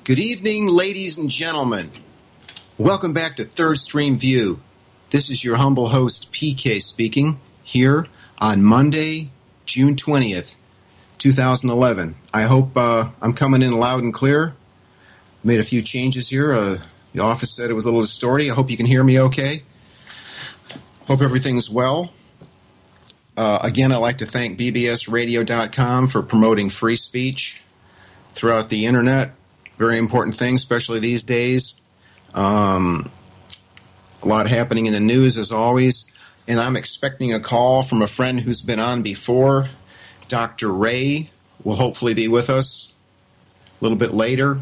Good evening, ladies and gentlemen. Welcome back to Third Stream View. This is your humble host, PK, speaking here on Monday, June 20th, 2011. I hope I'm coming in loud and clear. Made a few changes here. The office said it was a little distorted. I hope you can hear me okay. Hope everything's well. Again, I'd like to thank bbsradio.com for promoting free speech throughout the internet. Very important thing, especially these days. A lot happening in the news, as always. And I'm expecting a call from a friend who's been on before. Dr. Ray will hopefully be with us a little bit later.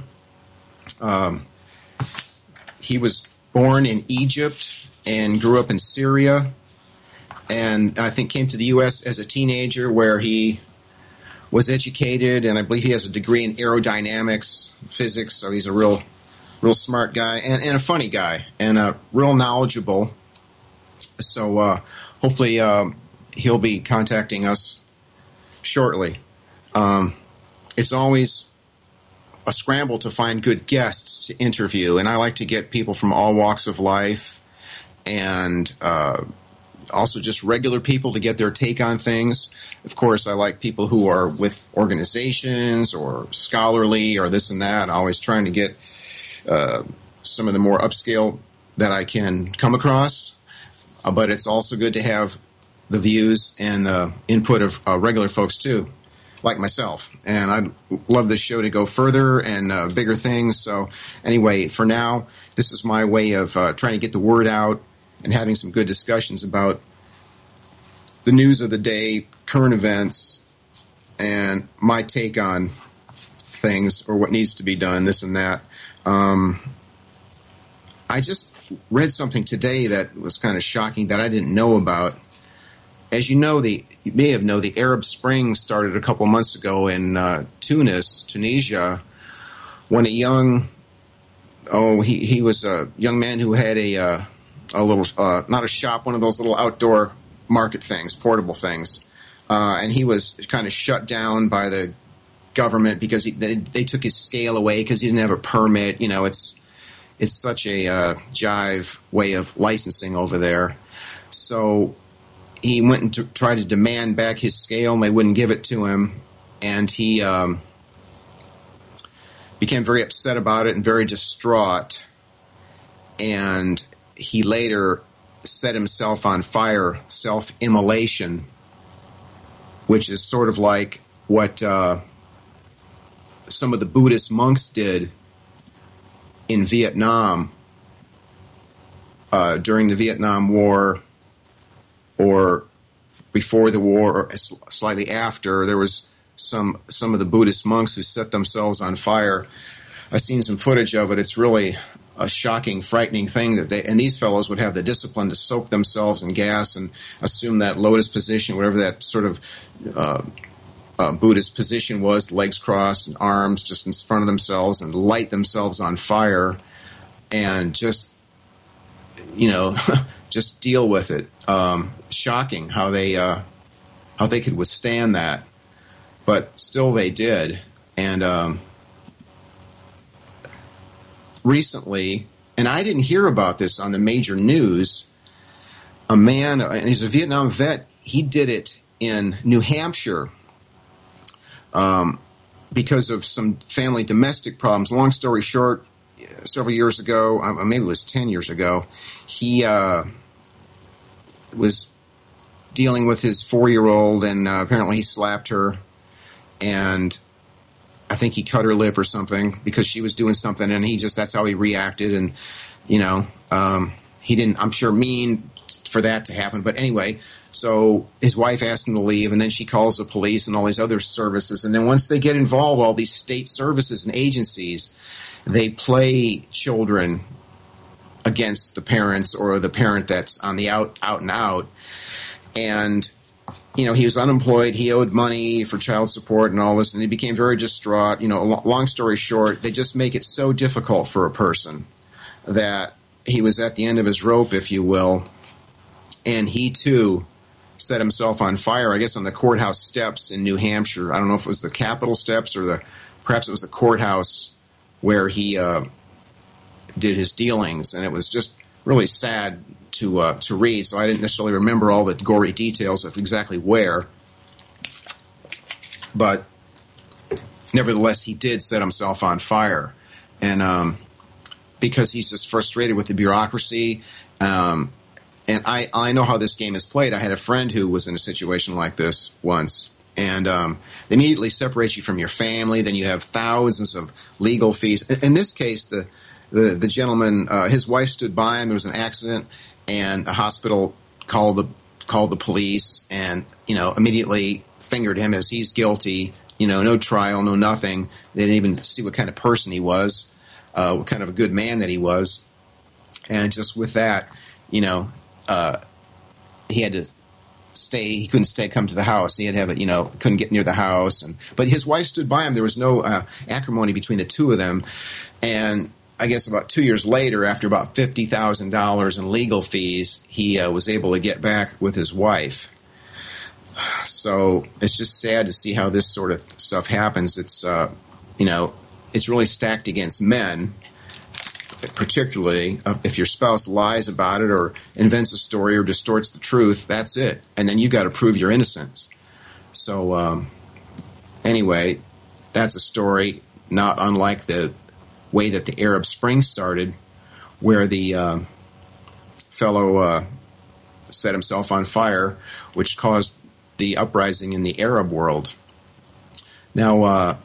He was born in Egypt and grew up in Syria. And I think came to the U.S. as a teenager, where he was educated, and I believe he has a degree in aerodynamics, physics, so he's a real smart guy, and a funny guy, and real knowledgeable. So hopefully he'll be contacting us shortly. It's always a scramble to find good guests to interview, and I like to get people from all walks of life, and also just regular people to get their take on things. Of course, I like people who are with organizations or scholarly or this and that. Always trying to get some of the more upscale that I can come across. But it's also good to have the views and the input of regular folks too, like myself. And I'd love this show to go further and bigger things. So anyway, for now, this is my way of trying to get the word out and having some good discussions about the news of the day, current events, and my take on things or what needs to be done, this and that. I just read something today that was kind of shocking that I didn't know about. As you know, you may have known the Arab Spring started a couple months ago in Tunisia, when he was a young man who had a little, not a shop, one of those little outdoor market things, portable things. And he was kind of shut down by the government because they took his scale away because he didn't have a permit. You know, it's such a jive way of licensing over there. So he went and tried to demand back his scale, and they wouldn't give it to him. And he became very upset about it and very distraught. And he later set himself on fire, self-immolation, which is sort of like what some of the Buddhist monks did in Vietnam during the Vietnam War, or before the war, or slightly after. There was some of the Buddhist monks who set themselves on fire. I've seen some footage of it. It's really a shocking, frightening thing and these fellows would have the discipline to soak themselves in gas and assume that lotus position, whatever that sort of Buddhist position was, legs crossed and arms just in front of themselves, and light themselves on fire and just, just deal with it. Shocking how they could withstand that, but still they did. And recently, and I didn't hear about this on the major news, a man, and he's a Vietnam vet, he did it in New Hampshire because of some family domestic problems. Long story short, several years ago, maybe it was 10 years ago, he was dealing with his 4-year-old, and apparently he slapped her, and I think he cut her lip or something because she was doing something, and that's how he reacted. And, he didn't, I'm sure, mean for that to happen. But anyway, so his wife asked him to leave, and then she calls the police and all these other services. And then once they get involved, all these state services and agencies, they play children against the parents, or the parent that's on the out and out. And he was unemployed, he owed money for child support and all this, and he became very distraught. Long story short, they just make it so difficult for a person that he was at the end of his rope, if you will, and he too set himself on fire, I guess on the courthouse steps in New Hampshire. I don't know if it was the Capitol steps or perhaps it was the courthouse where he did his dealings, and it was just really sad to read. So I didn't necessarily remember all the gory details of exactly where, but nevertheless, he did set himself on fire, and because he's just frustrated with the bureaucracy. And I know how this game is played. I had a friend who was in a situation like this once. And they immediately separate you from your family. Then you have thousands of legal fees. In this case, the gentleman, his wife stood by him. There was an accident, and the hospital called the police, and immediately fingered him as he's guilty. No trial, no nothing. They didn't even see what kind of person he was, what kind of a good man that he was, and just with that, he had to stay. He couldn't come to the house. He had to have it. Couldn't get near the house. But his wife stood by him. There was no acrimony between the two of them. And I guess about 2 years later, after about $50,000 in legal fees, he was able to get back with his wife. So it's just sad to see how this sort of stuff happens. It's it's really stacked against men. Particularly if your spouse lies about it or invents a story or distorts the truth, that's it. And then you got to prove your innocence. So anyway, that's a story not unlike the way that the Arab Spring started, where the fellow set himself on fire, which caused the uprising in the Arab world. Now,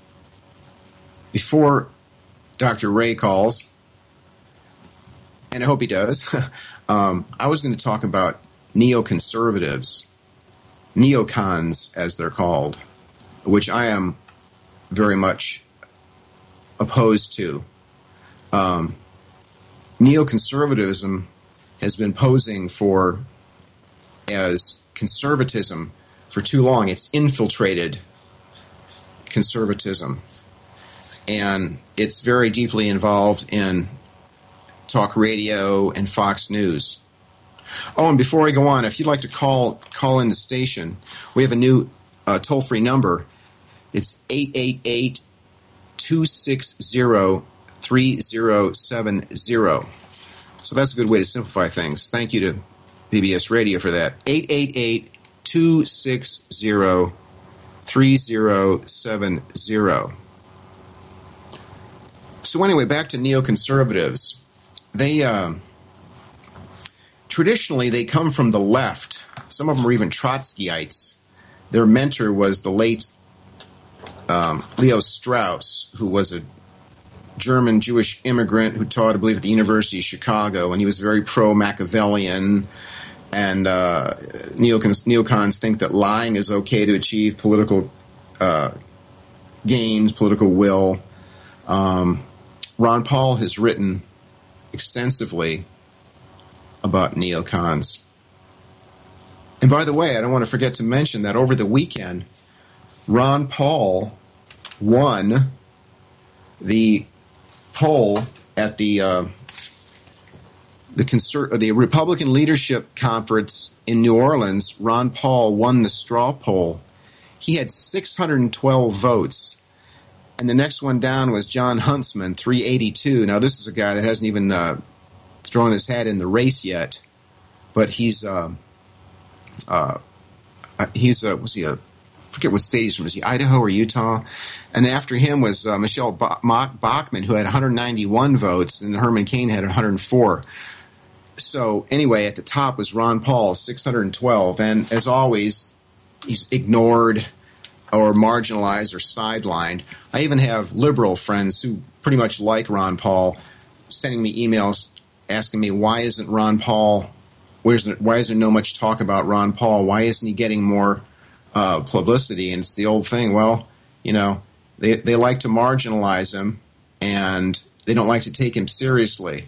before Dr. Ray calls, and I hope he does, I was going to talk about neoconservatives, neocons as they're called, which I am very much opposed to. Neoconservatism has been posing as conservatism for too long. It's infiltrated conservatism, and it's very deeply involved in talk radio and Fox News. Oh, and before I go on, if you'd like to call in the station, we have a new toll-free number. It's 888-260-3070. So that's a good way to simplify things. Thank you to PBS Radio for that. 888-260-3070. So anyway, back to neoconservatives. They traditionally they come from the left. Some of them are even Trotskyites. Their mentor was the late Leo Strauss, who was a German Jewish immigrant who taught, I believe, at the University of Chicago, and he was very pro-Machiavellian. And neocons think that lying is okay to achieve political gains, political will. Ron Paul has written extensively about neocons. And by the way, I don't want to forget to mention that over the weekend, Ron Paul won the poll at the Republican Leadership Conference in New Orleans. Ron Paul won the straw poll. He had 612 votes. And the next one down was John Huntsman, 382. Now, this is a guy that hasn't even thrown his hat in the race yet, but he's I forget what state he's from. Is he Idaho or Utah? And after him was Michelle Bachmann, who had 191 votes, and Herman Cain had 104. So anyway, at the top was Ron Paul, 612. And as always, he's ignored or marginalized or sidelined. I even have liberal friends who pretty much like Ron Paul sending me emails asking me, why isn't Ron Paul, why is there no much talk about Ron Paul? Why isn't he getting more publicity? And it's the old thing. Well, they like to marginalize him, and they don't like to take him seriously.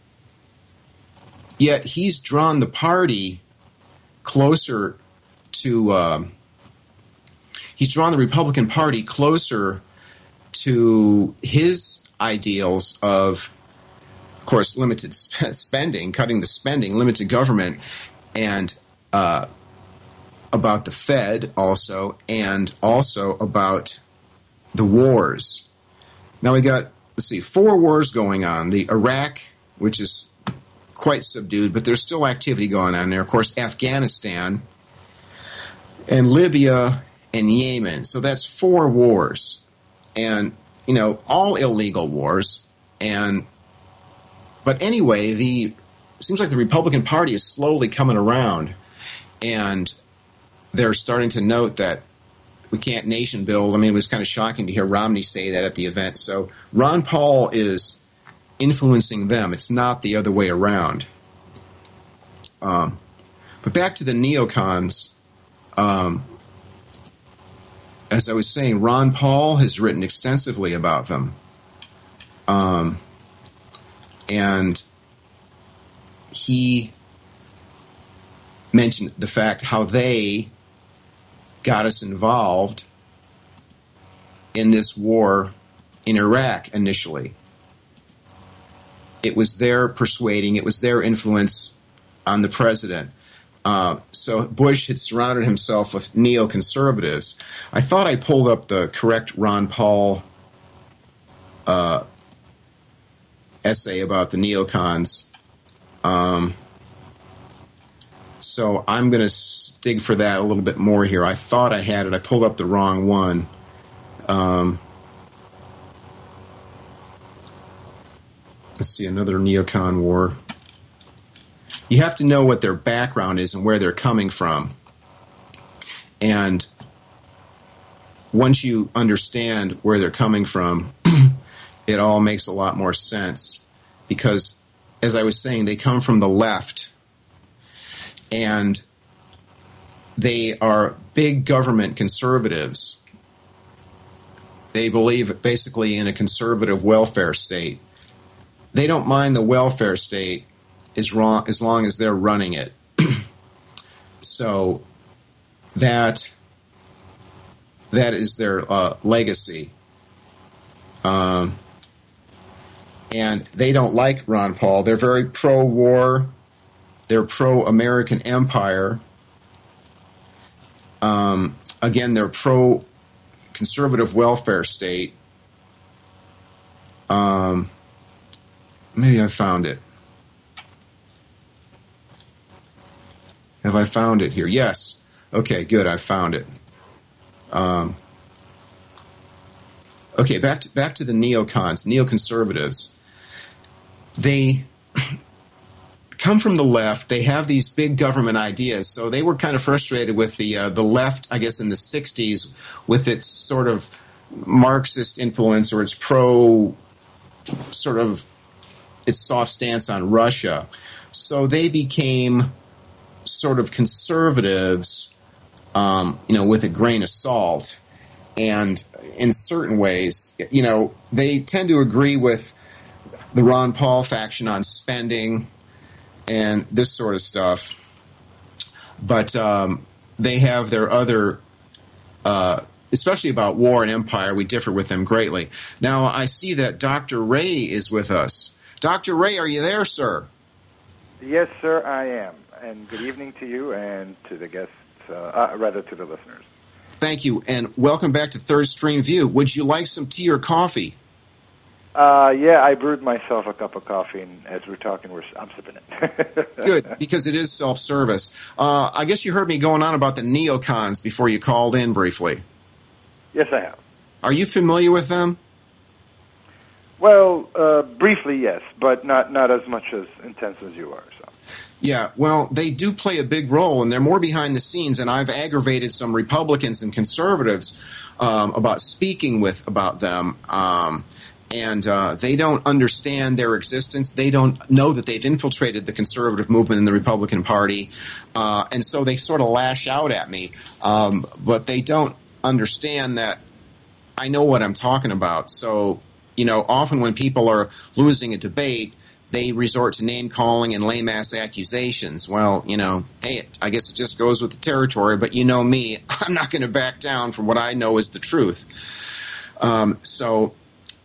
Yet he's drawn the party closer to he's drawn the Republican Party closer to his ideals of course, limited spending, cutting the spending, limited government, and about the Fed also, and also about the wars. Now we got let's see, 4 wars going on. The Iraq, which is quite subdued, but there's still activity going on there. Of course, Afghanistan and Libya and Yemen. So that's 4 wars. And, all illegal wars. But anyway, it seems like the Republican Party is slowly coming around. And they're starting to note that we can't nation build. I mean, it was kind of shocking to hear Romney say that at the event. So Ron Paul is influencing them. It's not the other way around. But back to the neocons. As I was saying, Ron Paul has written extensively about them. And he mentioned the fact how they got us involved in this war in Iraq initially. It was their persuading, it was their influence on the president. So Bush had surrounded himself with neoconservatives. I thought I pulled up the correct Ron Paul essay about the neocons. So I'm going to dig for that a little bit more here. I thought I had it. I pulled up the wrong one. Let's see, another neocon war. You have to know what their background is and where they're coming from. And once you understand where they're coming from, it all makes a lot more sense. Because, as I was saying, they come from the left. And they are big government conservatives. They believe basically in a conservative welfare state. They don't mind the welfare state as long as they're running it. So that is their legacy. And they don't like Ron Paul. They're very pro-war. They're pro-American empire. Again, they're pro-conservative welfare state. Maybe I found it. Have I found it here? Yes. Okay, good. I found it. Okay, back to the neoconservatives. They come from the left. They have these big government ideas. So they were kind of frustrated with the left, I guess, in the 60s with its sort of Marxist influence or its its soft stance on Russia. So they became sort of conservatives, with a grain of salt. And in certain ways, they tend to agree with the Ron Paul faction on spending and this sort of stuff. But they have their other, especially about war and empire, we differ with them greatly. Now, I see that Dr. Ray is with us. Dr. Ray, are you there, sir? Yes, sir, I am. And good evening to you and to the guests, rather to the listeners. Thank you, and welcome back to Third Stream View. Would you like some tea or coffee? Yeah, I brewed myself a cup of coffee, and as we're talking, I'm sipping it. Good, because it is self-service. I guess you heard me going on about the neocons before you called in briefly. Yes, I have. Are you familiar with them? Well, briefly, yes, but not as much as intense as you are. So. Yeah, well, they do play a big role, and they're more behind the scenes, and I've aggravated some Republicans and conservatives about speaking about them, and they don't understand their existence. They don't know that they've infiltrated the conservative movement in the Republican Party, and so they sort of lash out at me, but they don't understand that I know what I'm talking about. So, often when people are losing a debate, they resort to name-calling and lame-ass accusations. Well, hey, I guess it just goes with the territory, but you know me, I'm not going to back down from what I know is the truth. So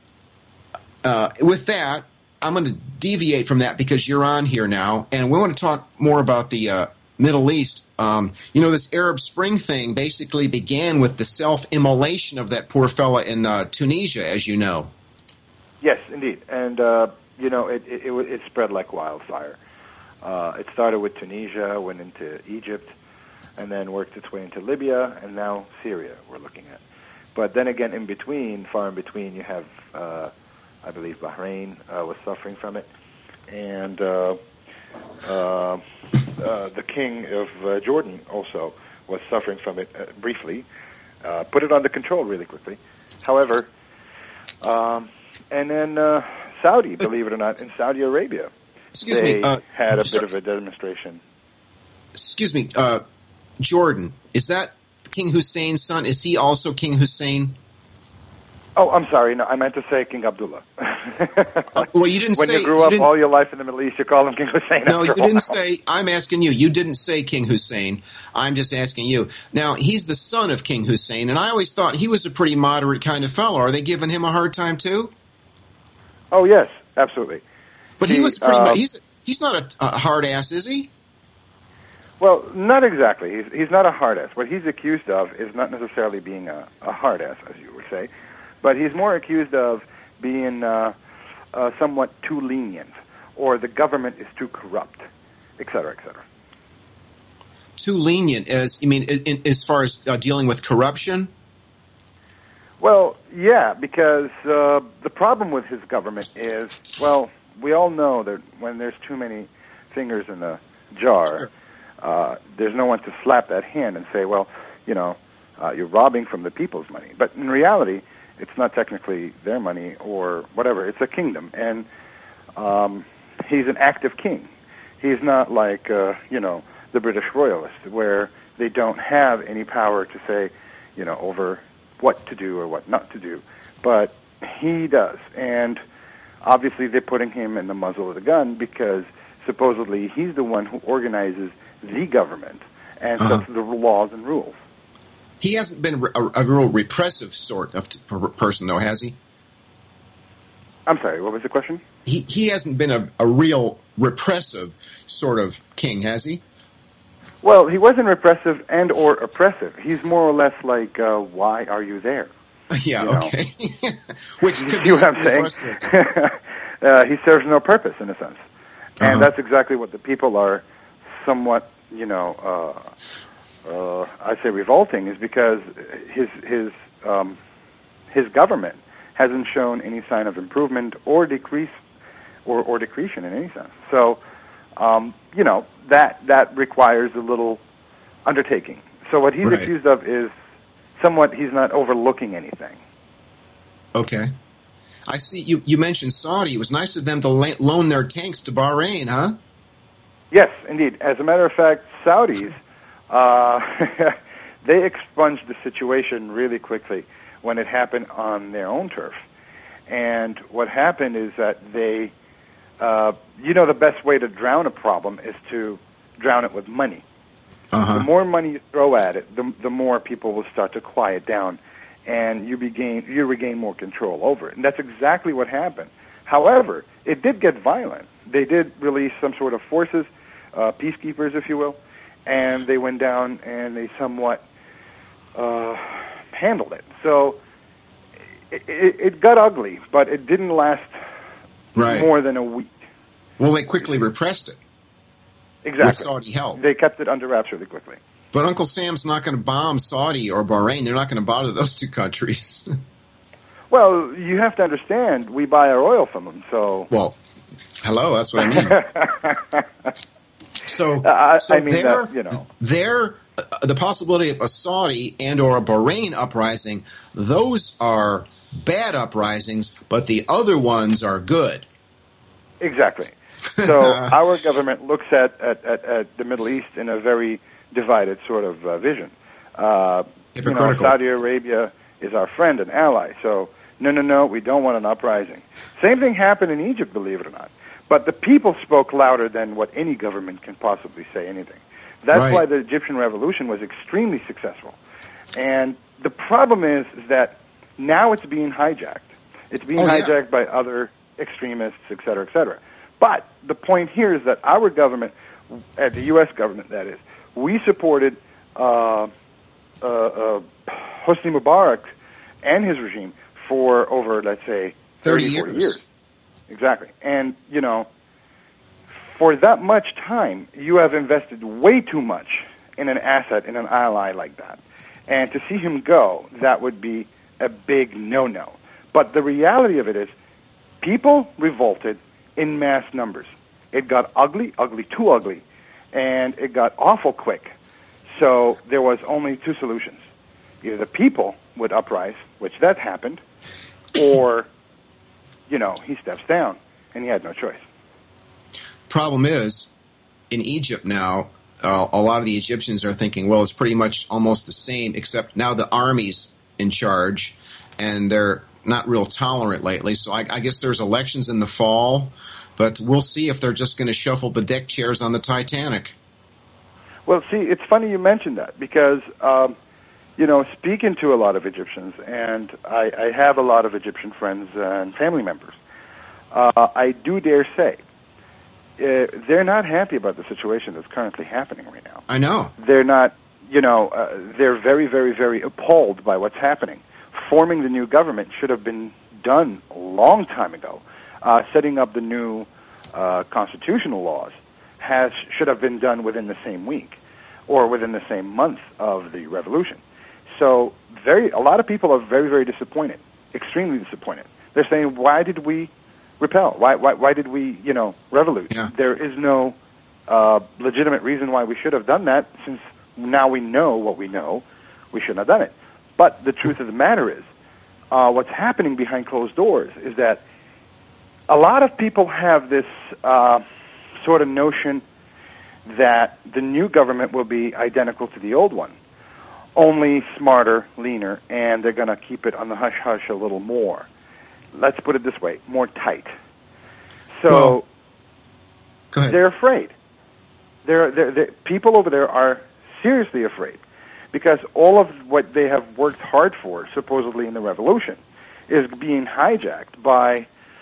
with that, I'm going to deviate from that because you're on here now, and we want to talk more about the Middle East. This Arab Spring thing basically began with the self-immolation of that poor fella in Tunisia, as you know. Yes, indeed. And, it spread like wildfire. It started with Tunisia, went into Egypt, and then worked its way into Libya, and now Syria we're looking at. But then again, in between, far in between, you have, I believe, Bahrain was suffering from it, and the king of Jordan also was suffering from it briefly. Put it under control really quickly. However, and then Saudi, believe it or not, in Saudi Arabia, they had a bit of a demonstration. Excuse me, Jordan, is that King Hussein's son? Is he also King Hussein? Oh, I'm sorry. No, I meant to say King Abdullah. Well, you didn't when say... you grew up all your life in the Middle East, you call him King Hussein. No, you didn't say... I'm asking you. You didn't say King Hussein. I'm just asking you. Now, he's the son of King Hussein, and I always thought he was a pretty moderate kind of fellow. Are they giving him a hard time, too? Oh, yes, absolutely. But he was pretty much... He's not a hard ass, is he? Well, not exactly. He's not a hard ass. What he's accused of is not necessarily being a hard ass, as you would say, but he's more accused of being somewhat too lenient, or the government is too corrupt, et cetera, et cetera. Too lenient, as far as dealing with corruption? Well, yeah, because the problem with his government is, well, we all know that when there's too many fingers in a jar, there's no one to slap that hand and say, well, you're robbing from the people's money. But in reality, it's not technically their money or whatever. It's a kingdom, and he's an active king. He's not like, the British royalists, where they don't have any power to say, over what to do or what not to do. But he does, and obviously they're putting him in the muzzle of the gun because supposedly he's the one who organizes the government and sets the laws and rules. He hasn't been a real repressive sort of person, though, has he? I'm sorry, what was the question? He hasn't been a real repressive sort of king, has he? Well, he wasn't repressive and or oppressive. He's more or less like, why are you there? Yeah, okay. Which could be what I'm saying. He serves no purpose, in a sense. And that's exactly what the people are somewhat, I say revolting, is because his government hasn't shown any sign of improvement or decrease or decretion in any sense. So, that requires a little undertaking. So what he's accused of is somewhat he's not overlooking anything. Okay. I see you mentioned Saudi. It was nice of them to loan their tanks to Bahrain, huh? Yes, indeed. As a matter of fact, Saudis, they expunged the situation really quickly when it happened on their own turf. And what happened is that they, the best way to drown a problem is to drown it with money. The more money you throw at it, the more people will start to quiet down, and you regain more control over it. And that's exactly what happened. However, it did get violent. They did release some sort of forces, peacekeepers, if you will, and they went down and they somewhat handled it. So it got ugly, but it didn't last more than a week. Well, they quickly repressed it. Exactly. With Saudi help. They kept it under wraps really quickly. But Uncle Sam's not going to bomb Saudi or Bahrain. They're not going to bother those two countries. Well, you have to understand, we buy our oil from them, so... Well, hello, that's what I mean. The possibility of a Saudi and or a Bahrain uprising, those are bad uprisings, but the other ones are good. Exactly. So our government looks at the Middle East in a very divided sort of vision. Saudi Arabia is our friend and ally, so no, we don't want an uprising. Same thing happened in Egypt, believe it or not. But the people spoke louder than what any government can possibly say anything. That's why the Egyptian revolution was extremely successful. And the problem is that now it's being hijacked. It's being hijacked by other extremists, et cetera, et cetera. But the point here is that our government, the U.S. government, that is, we supported Hosni Mubarak and his regime for over, let's say, 30 40 years. years. Exactly. And, for that much time, you have invested way too much in an asset, in an ally like that. And to see him go, that would be a big no-no. But the reality of it is, people revolted in mass numbers. It got ugly, too ugly, and it got awful quick. So there was only two solutions. Either the people would uprise, which that happened, or, he steps down, and he had no choice. Problem is, in Egypt now, a lot of the Egyptians are thinking, well, it's pretty much almost the same, except now the army's in charge, and they're not real tolerant lately. So I guess there's elections in the fall, but we'll see if they're just going to shuffle the deck chairs on the Titanic. Well, see, it's funny you mentioned that because, speaking to a lot of Egyptians, and I have a lot of Egyptian friends and family members, I do dare say they're not happy about the situation that's currently happening right now. I know. They're not, they're very, very, very appalled by what's happening. Forming the new government should have been done a long time ago. Setting up the new constitutional laws should have been done within the same week or within the same month of the revolution. So a lot of people are very, very disappointed, extremely disappointed. They're saying, why did we repel? Why did we, revolute? Yeah. There is no legitimate reason why we should have done that, since now we know what we know. We shouldn't have done it. But the truth of the matter is, what's happening behind closed doors is that a lot of people have this sort of notion that the new government will be identical to the old one, only smarter, leaner, and they're going to keep it on the hush-hush a little more. Let's put it this way, more tight. So go ahead. They're afraid. People over there are seriously afraid because all of what they have worked hard for, supposedly in the revolution, is being hijacked by,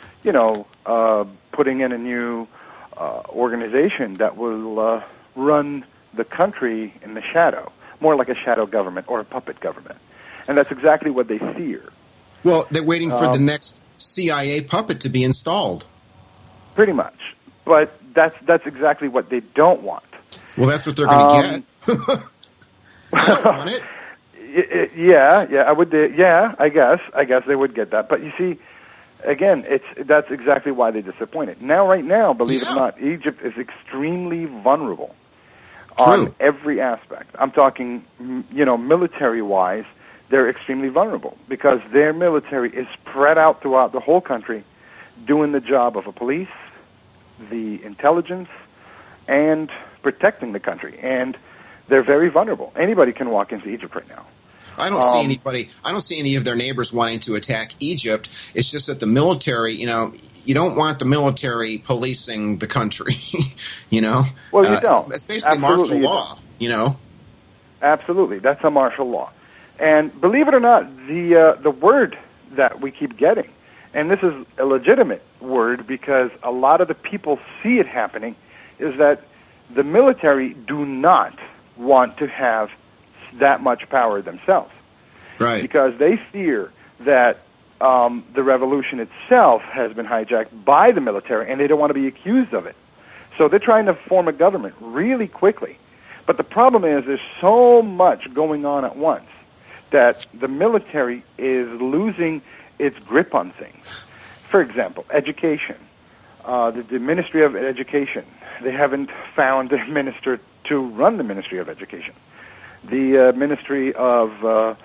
putting in a new organization that will run the country in the shadow, more like a shadow government or a puppet government. And that's exactly what they fear. Well, they're waiting for the next CIA puppet to be installed. Pretty much. But that's exactly what they don't want. Well, that's what they're going to get. I don't want it. Yeah, I would. Yeah, I guess they would get that. But you see, again, that's exactly why they're disappointed. Right now, believe it or not, Egypt is extremely vulnerable on every aspect. I'm talking, military-wise, they're extremely vulnerable because their military is spread out throughout the whole country, doing the job of a police, the intelligence, and protecting the country. And they're very vulnerable. Anybody can walk into Egypt right now. I don't see anybody. I don't see any of their neighbors wanting to attack Egypt. It's just that the military, you don't want the military policing the country. Well, you don't. It's basically martial law. Absolutely, that's a martial law. And believe it or not, the word that we keep getting, and this is a legitimate word because a lot of the people see it happening, is that the military do not want to have that much power themselves. Right. Because they fear that the revolution itself has been hijacked by the military, and they don't want to be accused of it. So they're trying to form a government really quickly. But the problem is there's so much going on at once that the military is losing its grip on things. For example, education. The Ministry of Education, they haven't found a minister to run the Ministry of Education. The Ministry of,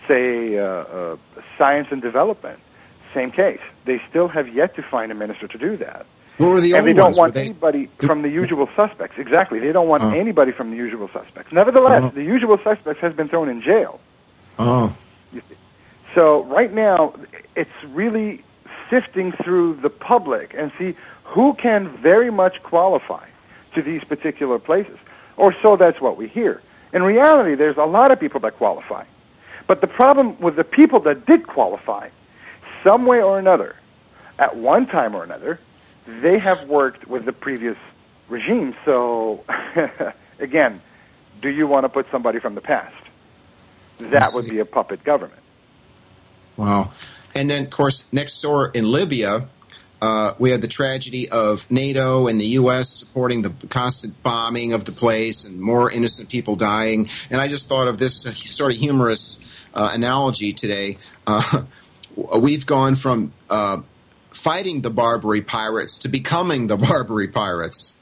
Science and Development, same case. They still have yet to find a minister to do that. What were the and they old don't ones? want anybody from the usual suspects. Exactly. They don't want anybody from the usual suspects. Nevertheless, the usual suspects has been thrown in jail. Oh. So right now, it's really sifting through the public and see who can very much qualify to these particular places. Or so that's what we hear. In reality, there's a lot of people that qualify. But the problem with the people that did qualify, some way or another, at one time or another, they have worked with the previous regime. So, again, do you want to put somebody from the past? That would be a puppet government. Wow. And then, of course, next door in Libya, we had the tragedy of NATO and the U.S. supporting the constant bombing of the place and more innocent people dying. And I just thought of this sort of humorous analogy today. We've gone from fighting the Barbary pirates to becoming the Barbary pirates.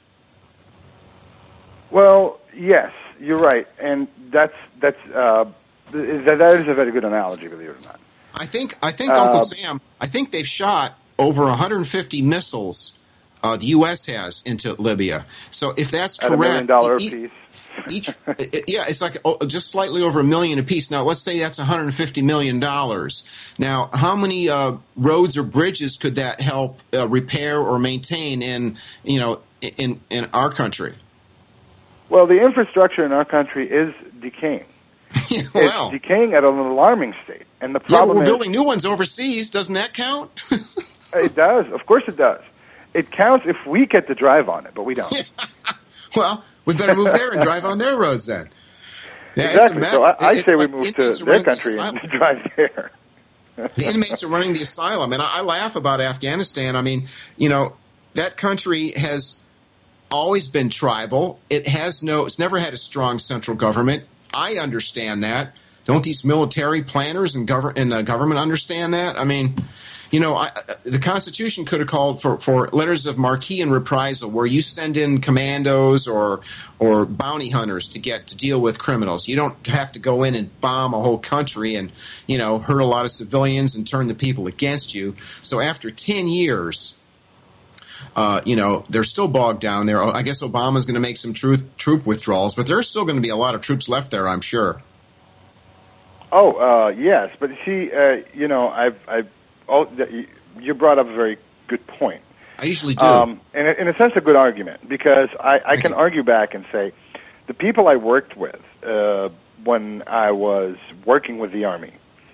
Well, yes, you're right, and that is a very good analogy, believe it or not. I think Uncle Sam, I think they've shot over 150 missiles the U.S. has into Libya. So if that's correct, at $1 million apiece. It's like just slightly over $1 million apiece. Now let's say that's $150 million. Now, how many roads or bridges could that help repair or maintain in our country? Well, the infrastructure in our country is decaying. Well, it's decaying at an alarming state, and the problem we're building new ones overseas. Doesn't that count? It does. Of course it does. It counts if we get to drive on it, but we don't. Well, we better move there and drive on their roads then. Yeah, exactly. So I say we move to their country and drive there. The inmates are running the asylum, and I laugh about Afghanistan. I mean, that country has always been tribal. It's never had a strong central government. I understand that. Don't these military planners and government understand that? I mean, the Constitution could have called for letters of marque and reprisal, where you send in commandos or bounty hunters to deal with criminals. You don't have to go in and bomb a whole country and hurt a lot of civilians and turn the people against you. So after 10 years. They're still bogged down there. I guess Obama's going to make some troop withdrawals, but there's still going to be a lot of troops left there, I'm sure. Oh, yes, but see, you brought up a very good point. I usually do. And in a sense, a good argument, because I can argue back and say the people I worked with when I was working with the Army,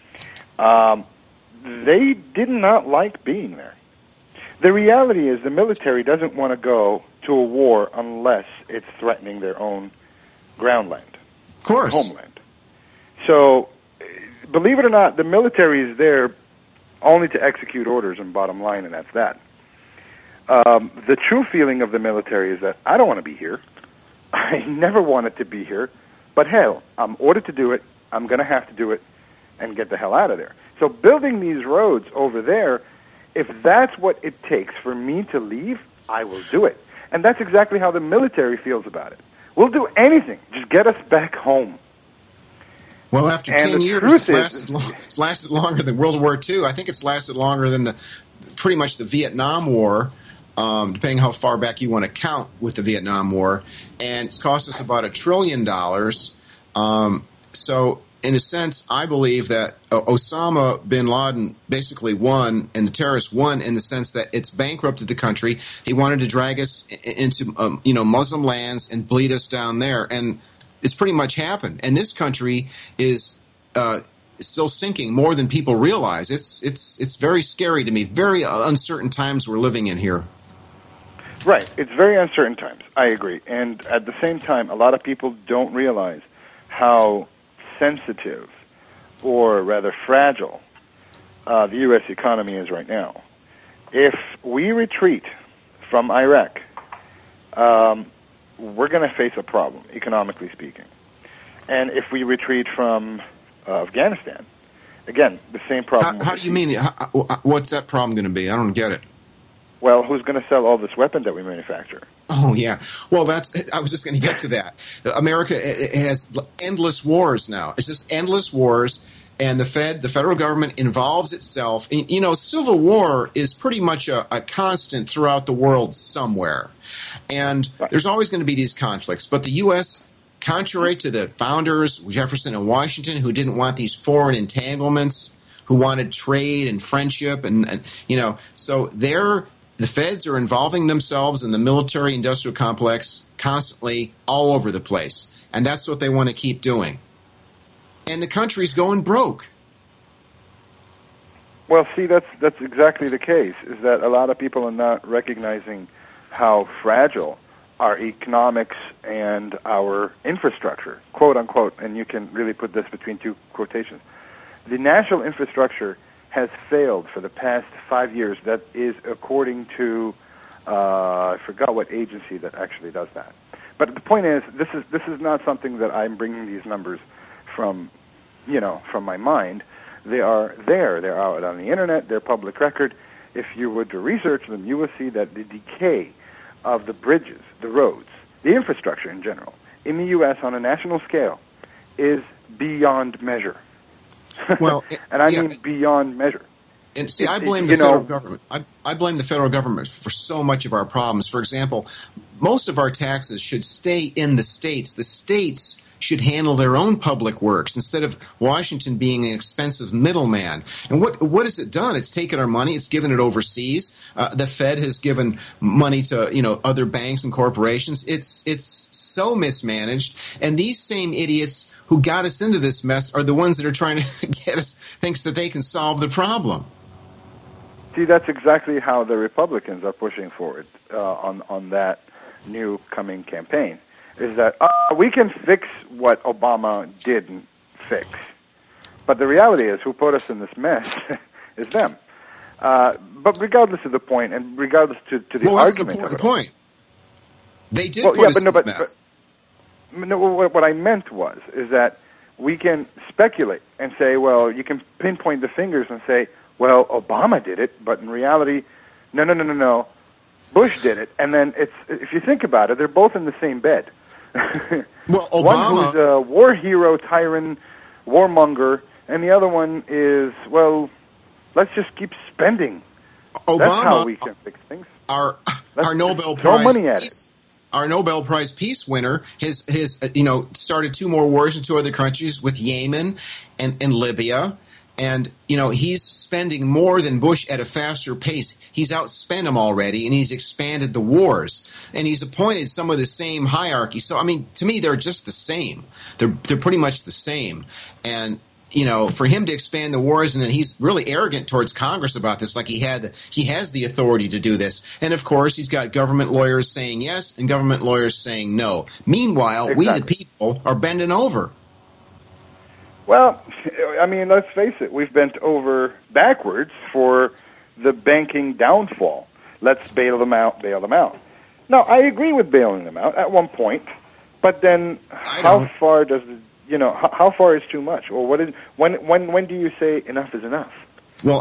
they did not like being there. The reality is the military doesn't want to go to a war unless it's threatening their own ground land. Of course. Homeland. So, believe it or not, the military is there only to execute orders and bottom line, and that's that. The true feeling of the military is that I don't want to be here. I never wanted to be here. But hell, I'm ordered to do it. I'm going to have to do it and get the hell out of there. So building these roads over there, if that's what it takes for me to leave, I will do it. And that's exactly how the military feels about it. We'll do anything. Just get us back home. Well, after 10 years, it's lasted longer than World War II. I think it's lasted longer than pretty much the Vietnam War, depending how far back you want to count with the Vietnam War. And it's cost us about $1 trillion. So, in a sense, I believe that Osama bin Laden basically won, and the terrorists won in the sense that it's bankrupted the country. He wanted to drag us into, Muslim lands and bleed us down there, and it's pretty much happened. And this country is still sinking more than people realize. It's very scary to me. Very uncertain times we're living in here. Right. It's very uncertain times. I agree. And at the same time, a lot of people don't realize how sensitive, or rather fragile, the U.S. economy is right now. If we retreat from Iraq, we're going to face a problem, economically speaking. And if we retreat from Afghanistan, again, the same problem. How do you mean? What's that problem going to be? I don't get it. Well, who's going to sell all this weapon that we manufacture? Oh, yeah. Well, I was just going to get to that. America has endless wars now. It's just endless wars, and the federal government involves itself. Civil war is pretty much a constant throughout the world somewhere. And there's always going to be these conflicts. But the U.S., contrary to the founders, Jefferson and Washington, who didn't want these foreign entanglements, who wanted trade and friendship, so the feds are involving themselves in the military-industrial complex constantly all over the place. And that's what they want to keep doing. And the country's going broke. Well, see, that's exactly the case, is that a lot of people are not recognizing how fragile our economics and our infrastructure, quote-unquote, and you can really put this between two quotations. The national infrastructure has failed for the past 5 years. That is according to I forgot what agency that actually does that. But the point is, this is not something that I'm bringing these numbers from, from my mind. They are there. They're out on the internet. They're public record. If you were to research them, you will see that the decay of the bridges, the roads, the infrastructure in general, in the U.S. on a national scale is beyond measure. Well, and I mean beyond measure. And see, I blame the federal government. I blame the federal government for so much of our problems. For example, most of our taxes should stay in the states. The states should handle their own public works instead of Washington being an expensive middleman. And what has it done? It's taken our money. It's given it overseas. The Fed has given money to other banks and corporations. It's so mismanaged. And these same idiots who got us into this mess are the ones that are trying to get us thinks that they can solve the problem. See, that's exactly how the Republicans are pushing forward on that new coming campaign, is that we can fix what Obama didn't fix. But the reality is, who put us in this mess is them. But regardless of the point, and regardless to the argument of it, the point. They did put us in the mess. What I meant is that we can speculate and say, well, you can pinpoint the fingers and say, well, Obama did it, but in reality, no, Bush did it. And then if you think about it, they're both in the same bed. Well, Obama, one who's a war hero, tyrant, warmonger, and the other one is, well, let's just keep spending. Obama, that's how we can fix things. Our Nobel Prize. Throw money at it. Our Nobel Prize Peace winner has started 2 more wars in 2 other countries with Yemen and Libya. And, he's spending more than Bush at a faster pace. He's outspent him already, and he's expanded the wars. And he's appointed some of the same hierarchy. So, to me, they're just the same. They're pretty much the same. And, for him to expand the wars, and then he's really arrogant towards Congress about this, like he has the authority to do this. And, of course, he's got government lawyers saying yes and government lawyers saying no. Meanwhile, we, the people, are bending over. Well, let's face it. We've bent over backwards for the banking downfall. Let's bail them out. Now, I agree with bailing them out at one point, but then how far does how far is too much? Or when do you say enough is enough? Well,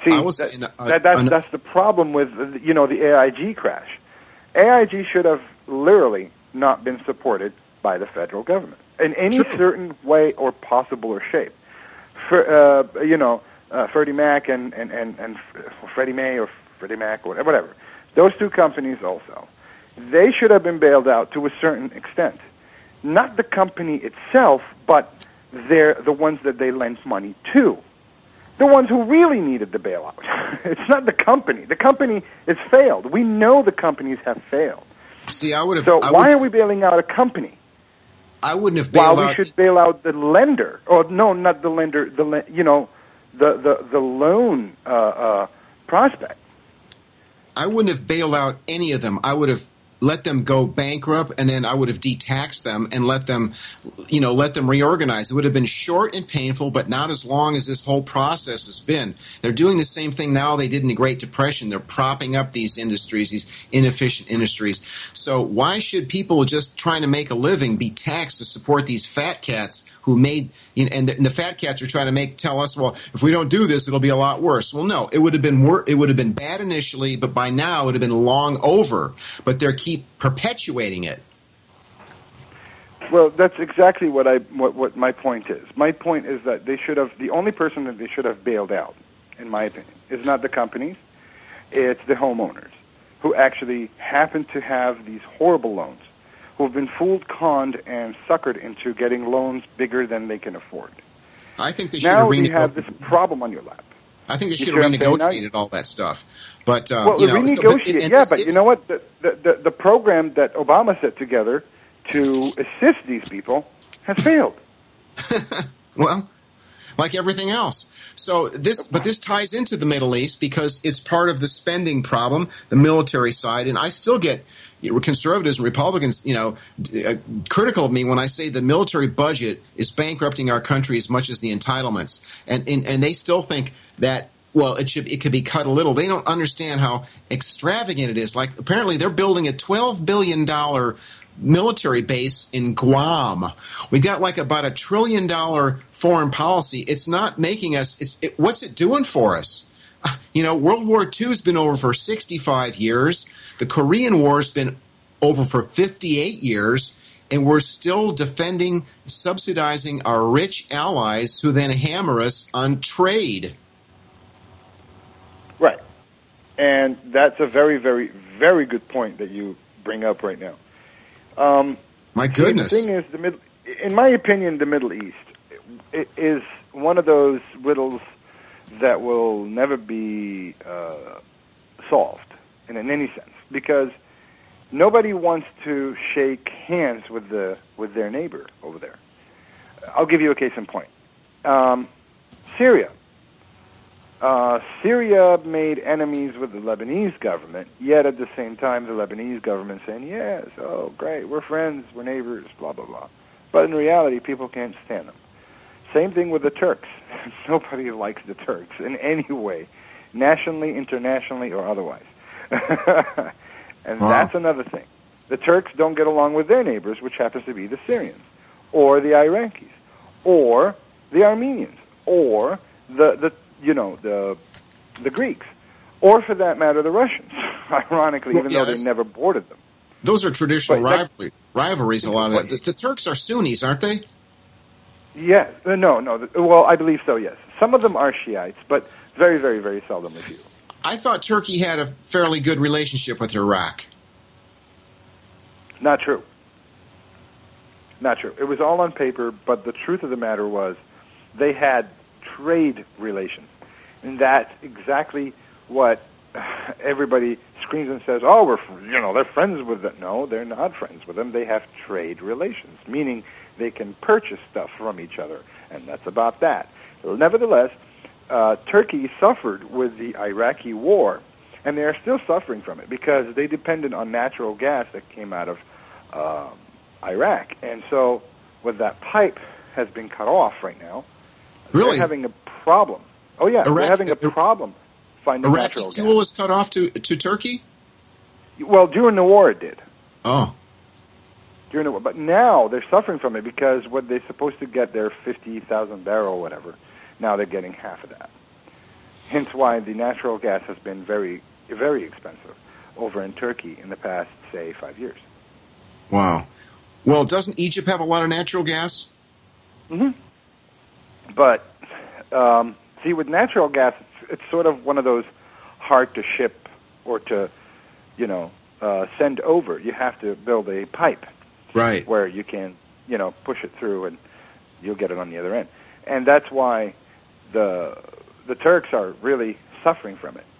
that's the problem with the AIG crash. AIG should have literally not been supported by the federal government in any certain way or possible or shape. For Freddie Mac and Freddie May or Freddie Mac or whatever, those 2 companies also, they should have been bailed out to a certain extent. Not the company itself, but they're the ones that they lent money to. The ones who really needed the bailout. It's not the company. The company has failed. We know the companies have failed. See, why are we bailing out a company? I wouldn't have bailed out. While we should bail out the lender, or no, not the lender. The loan prospect. I wouldn't have bailed out any of them. I would have let them go bankrupt, and then I would have detaxed them and let them reorganize. It would have been short and painful, but not as long as this whole process has been. They're doing the same thing now they did in the Great Depression. They're propping up these industries, these inefficient industries. So why should people just trying to make a living be taxed to support these fat cats who made, and the fat cats are trying to tell us, well, if we don't do this, it'll be a lot worse. Well, no, it would have been bad initially, but by now it would have been long over. But they're keep perpetuating it. Well, that's exactly what my point is. My point is that the only person that they should have bailed out, in my opinion, is not the companies, it's the homeowners who actually happen to have these horrible loans, who have been fooled, conned, and suckered into getting loans bigger than they can afford. I think they should have renegotiated. Now you have this problem on your lap. I think they should have renegotiated all that stuff. But renegotiate, but you know what? The program that Obama set together to assist these people has failed. Well, like everything else. So this ties into the Middle East because it's part of the spending problem, the military side, and I still get conservatives and Republicans, critical of me when I say the military budget is bankrupting our country as much as the entitlements, and they still think that well, it could be cut a little. They don't understand how extravagant it is. Like, apparently they're building a $12 billion military base in Guam. We got like about $1 trillion foreign policy. It's not making us, what's it doing for us? World War II has been over for 65 years. The Korean War has been over for 58 years. And we're still defending, subsidizing our rich allies who then hammer us on trade. Right. And that's a very, very, very good point that you bring up right now. My goodness. The thing is, in my opinion, the Middle East is one of those riddles that will never be solved in any sense, because nobody wants to shake hands with their neighbor over there. I'll give you a case in point. Syria. Syria made enemies with the Lebanese government, yet at the same time the Lebanese government saying, yes, oh, great, we're friends, we're neighbors, blah, blah, blah. But in reality, people can't stand them. Same thing with the Turks. Nobody likes the Turks in any way, nationally, internationally, or otherwise. And that's another thing. The Turks don't get along with their neighbors, which happens to be the Syrians, or the Iraqis, or the Armenians, or the Greeks, or for that matter, the Russians. Ironically, even though they never boarded them. Those are traditional rivalries. A lot of that. The Turks are Sunnis, aren't they? Yes. No. Well, I believe so. Yes. Some of them are Shiites, but very, very, very seldom a few. I thought Turkey had a fairly good relationship with Iraq. Not true. Not true. It was all on paper, but the truth of the matter was they had trade relations. And that's exactly what everybody screams and says, oh, they're friends with them. No, they're not friends with them. They have trade relations, meaning they can purchase stuff from each other, and that's about that. Nevertheless, Turkey suffered with the Iraqi war, and they are still suffering from it because they depended on natural gas that came out of Iraq. And so when that pipe has been cut off right now, they're having a problem. Oh, yeah, they're having a problem finding natural gas. Iraqi fuel was cut off to Turkey? Well, during the war it did. Oh. During the war. But now they're suffering from it because what they're supposed to get their 50,000 barrel or whatever, now they're getting half of that. Hence why the natural gas has been very, very expensive over in Turkey in the past, say, 5 years. Wow. Well, doesn't Egypt have a lot of natural gas? Mm-hmm. But, see, with natural gas, it's sort of one of those hard to ship or to, send over. You have to build a pipe. Right. Where you can, push it through and you'll get it on the other end. And that's why the Turks are really suffering from it.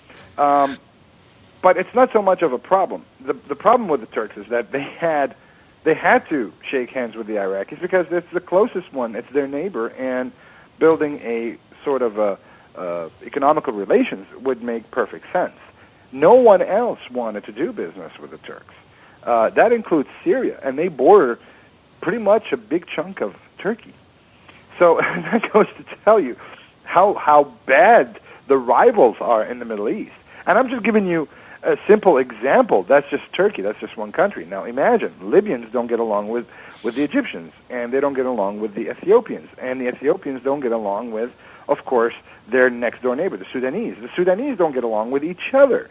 But it's not so much of a problem. The problem with the Turks is that they had to shake hands with the Iraqis because it's the closest one. It's their neighbor, and building a sort of economical relations would make perfect sense. No one else wanted to do business with the Turks. That includes Syria, and they border pretty much a big chunk of Turkey. So that goes to tell you how bad the rivals are in the Middle East. And I'm just giving you a simple example. That's just Turkey. That's just one country. Now imagine, Libyans don't get along with the Egyptians, and they don't get along with the Ethiopians, and the Ethiopians don't get along with, of course, their next-door neighbor, the Sudanese. The Sudanese don't get along with each other.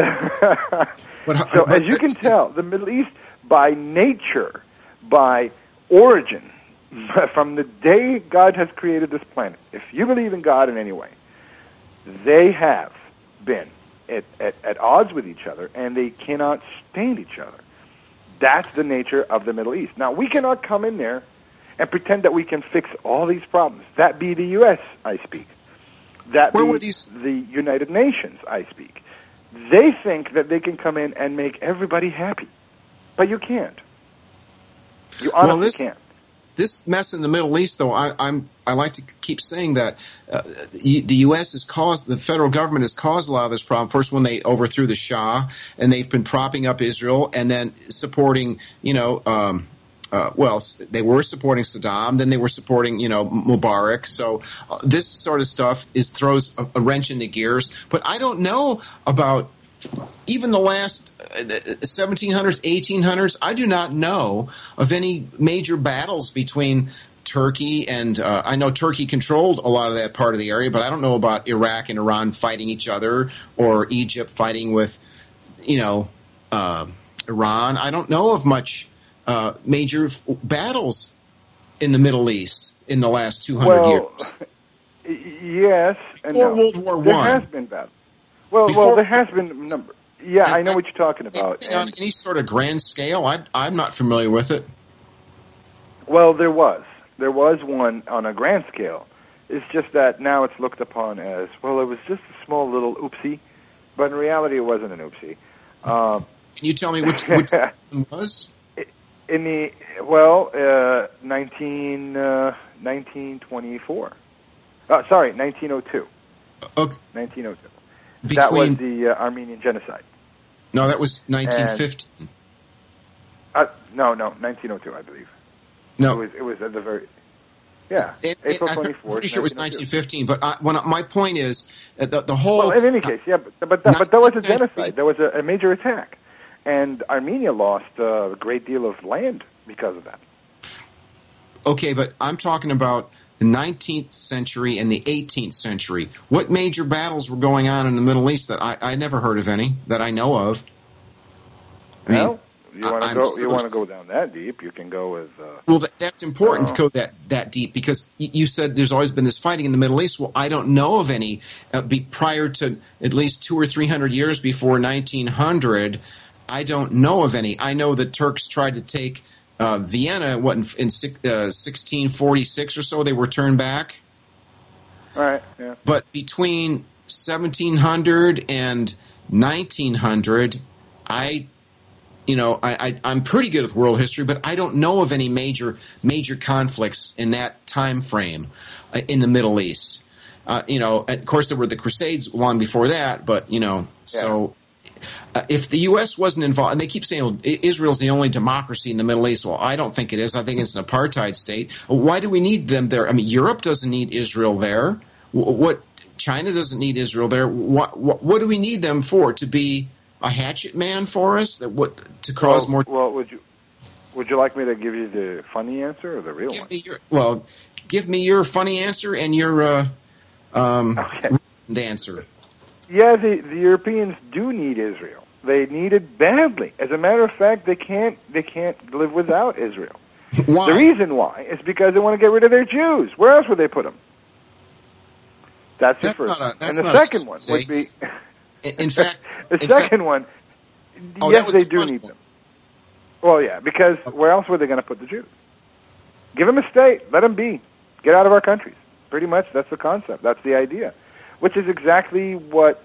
So as you can tell, the Middle East, by nature, by origin, from the day God has created this planet, if you believe in God in any way, they have been at odds with each other, and they cannot stand each other. That's the nature of the Middle East. Now, we cannot come in there and pretend that we can fix all these problems. That be the U.S., I speak. That be the United Nations, I speak. They think that they can come in and make everybody happy, but you can't. You honestly can't. This mess in the Middle East, though, I like to keep saying that the U.S. has caused, the federal government has caused a lot of this problem. First, when they overthrew the Shah, and they've been propping up Israel, and then supporting, they were supporting Saddam, then they were supporting, Mubarak. So this sort of stuff throws a wrench in the gears. But I don't know about even the last 1700s, 1800s. I do not know of any major battles between Turkey and I know Turkey controlled a lot of that part of the area, but I don't know about Iraq and Iran fighting each other or Egypt fighting with, Iran. I don't know of much major battles in the Middle East in the last 200 years. Yes, and Before World War there I. has been battles. Well, there has been a number. Yeah, I know what you're talking about. On any sort of grand scale, I'm not familiar with it. Well, there was one on a grand scale. It's just that now it's looked upon as, well, it was just a small little oopsie, but in reality it wasn't an oopsie. Can you tell me which one was? In the 1924. Sorry, 1902. Okay. 1902. Between, that was the Armenian genocide. No, that was 1915. No, 1902, I believe. No, it was at the very. Yeah, April 24th. I'm pretty sure it was 1915. But my point is the whole. Well, in any case, yeah, but that was a genocide. There was a major attack, and Armenia lost a great deal of land because of that. Okay, but I'm talking about the 19th century and the 18th century. What major battles were going on in the Middle East that I never heard of any that I know of? You want to go down that deep? You can go with. Well, that's important to go that deep because you said there's always been this fighting in the Middle East. Well, I don't know of any prior to at least 200 or 300 years before 1900. I don't know of any. I know the Turks tried to take Vienna. In 1646 or so, they were turned back. All right. Yeah. But between 1700 and 1900, I'm pretty good with world history, but I don't know of any major conflicts in that time frame in the Middle East. Of course, there were the Crusades long before that, but so if the U.S. wasn't involved, and they keep saying Israel's the only democracy in the Middle East. Well, I don't think it is. I think it's an apartheid state. Why do we need them there? I mean, Europe doesn't need Israel there. China doesn't need Israel there. What do we need them for? To be a hatchet man for us? To cause more? Well, would you like me to give you the funny answer or the real one? Give me your funny answer and your answer. Yeah, the Europeans do need Israel. They need it badly. As a matter of fact, they can't live without Israel. Why? The reason why is because they want to get rid of their Jews. Where else would they put them? That's the first. And the second one would be. In fact, the second one. Yes, they do need them. Well, yeah, because where else were they going to put the Jews? Give them a state. Let them be. Get out of our countries. Pretty much, that's the concept. That's the idea, which is exactly what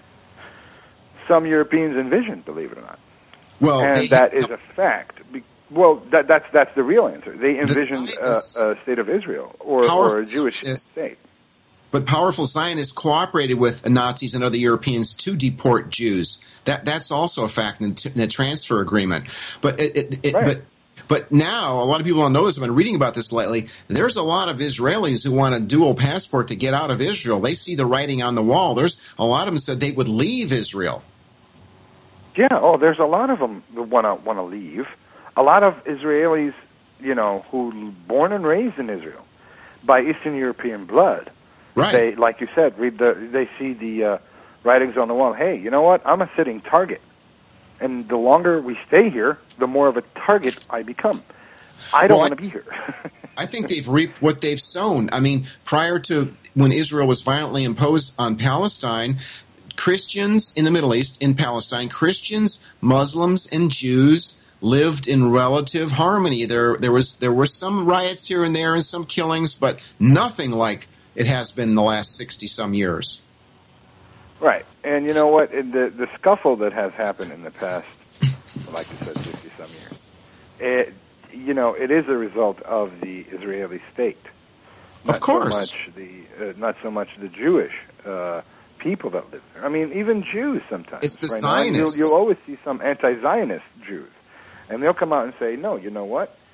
some Europeans envisioned, believe it or not. Well, that is a fact. Well, that's the real answer. They envisioned a state of Israel or a Jewish state. But powerful Zionists cooperated with Nazis and other Europeans to deport Jews. That's also a fact in the transfer agreement. But But now, a lot of people don't know this. I've been reading about this lately. There's a lot of Israelis who want a dual passport to get out of Israel. They see the writing on the wall. There's a lot of them said they would leave Israel. Yeah. There's a lot of them who want to leave. A lot of Israelis, who born and raised in Israel by Eastern European blood. Right. They, like you said, they see the writings on the wall. Hey, you know what? I'm a sitting target. And the longer we stay here, the more of a target I become. I don't want to be here. I think they've reaped what they've sown. I mean, prior to when Israel was violently imposed on Palestine, Christians in the Middle East, in Palestine, Christians, Muslims, and Jews lived in relative harmony. There were some riots here and there and some killings, but nothing like it has been in the last 60-some years. Right. And you know what? The scuffle that has happened in the past, like you said, 60-some years, it is a result of the Israeli state. Of course. Not so much the Jewish people that live there. I mean, even Jews sometimes. It's the Zionists. You'll always see some anti-Zionist Jews. And they'll come out and say, no, you know what?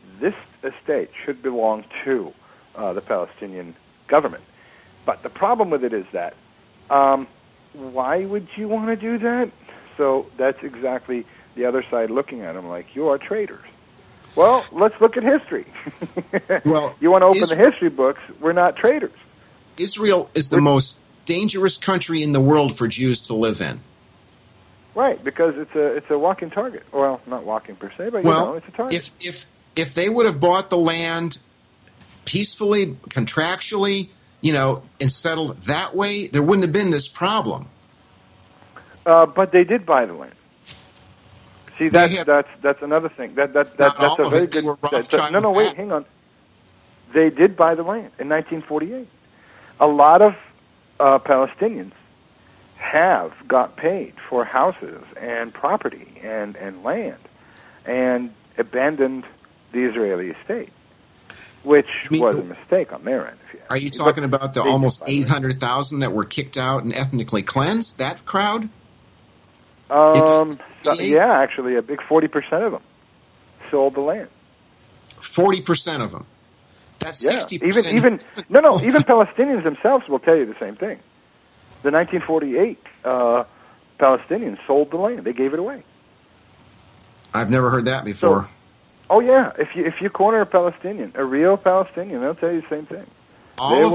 this estate should belong to the Palestinian government. But the problem with it is that why would you want to do that? So that's exactly the other side looking at them like, you are traitors. Well, let's look at history. Well, you want to open the history books, we're not traitors. Israel is the most dangerous country in the world for Jews to live in. Right, because it's a walking target. Well, not walking per se, but it's a target. If they would have bought the land peacefully, contractually, and settled that way, there wouldn't have been this problem. But they did buy the land. See, that's another thing. That's a very good. No, wait, hang on. They did buy the land in 1948. A lot of Palestinians have got paid for houses and property and land, and abandoned the Israeli estate, which was a mistake on their end. Are you talking about the almost 800,000 that were kicked out and ethnically cleansed? That crowd? Yeah, actually, a big 40% of them sold the land. 40% of them. That's 60%. Even Palestinians themselves will tell you the same thing. The 1948 Palestinians sold the land; they gave it away. I've never heard that before. Oh yeah, if you corner a Palestinian, a real Palestinian, they'll tell you the same thing. All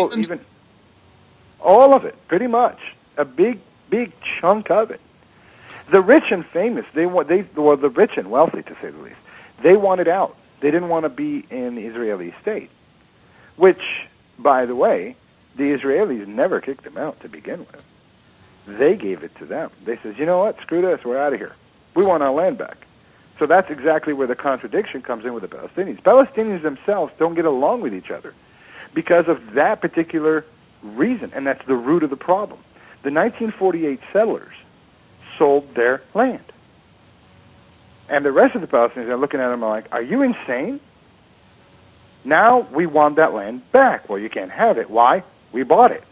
of it, pretty much, a big chunk of it. The rich and famous, the rich and wealthy, to say the least, they wanted out. They didn't want to be in the Israeli state, which, by the way, the Israelis never kicked them out to begin with. They gave it to them. They said, you know what, screw this, we're out of here. We want our land back. So that's exactly where the contradiction comes in with the Palestinians. Palestinians themselves don't get along with each other because of that particular reason, and that's the root of the problem. The 1948 settlers sold their land. And the rest of the Palestinians are looking at them like, are you insane? Now we want that land back. Well, you can't have it. Why? We bought it.